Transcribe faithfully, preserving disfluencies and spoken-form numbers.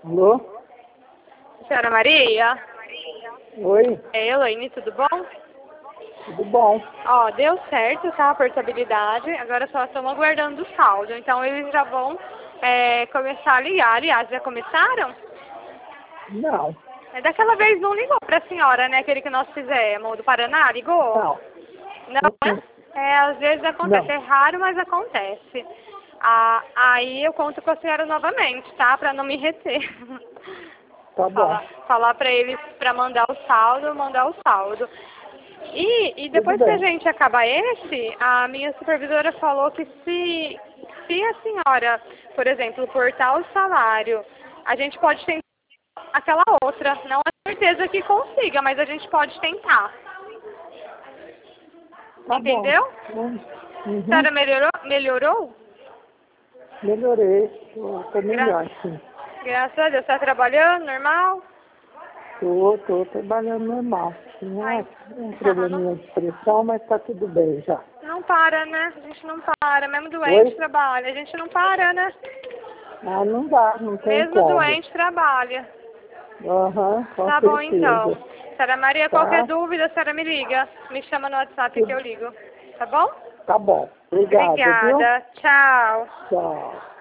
Alô? Senhora Maria? Oi, É, Elaine, tudo bom? tudo bom? Ó, deu certo, tá? A portabilidade. Agora só estamos aguardando o saldo. Então eles já vão é, começar a ligar. Aliás, já começaram? Não, É, daquela vez não ligou pra senhora, né? Aquele que nós fizemos, o do Paraná, ligou? não, Não, uh-uh, né? É, às vezes acontece. não, É raro, mas acontece. Ah, aí eu conto com a senhora novamente, tá? Pra não me reter. tá bom, Falar, falar pra eles pra mandar o saldo, mandar o saldo. E, e tudo depois que a bem. gente acabar esse, a minha supervisora falou que se, se a senhora, por exemplo, cortar o salário, a gente pode tentar aquela outra. Não é certeza que consiga, mas a gente pode tentar. Tá bom. Entendeu? Hum, A Uhum, senhora melhorou? Melhorou? melhorei, tô, tô Gra melhor, sim. Graças a Deus. Está trabalhando normal? Tô, tô trabalhando normal. Ai. Tinha um probleminha de pressão, mas tá tudo bem já. Não para, né? A gente não para. Mesmo doente Oi? trabalha. A gente não para, né? Ah, não dá, não tem Mesmo como. doente trabalha. Aham, com Tá bom, então. certeza. Senhora Maria, qualquer Tá? dúvida, a senhora me liga. Me chama no WhatsApp que eu Tudo- ligo. Tá bom? Tá bom. Obrigado, viu? Obrigada. Tchau. Tchau.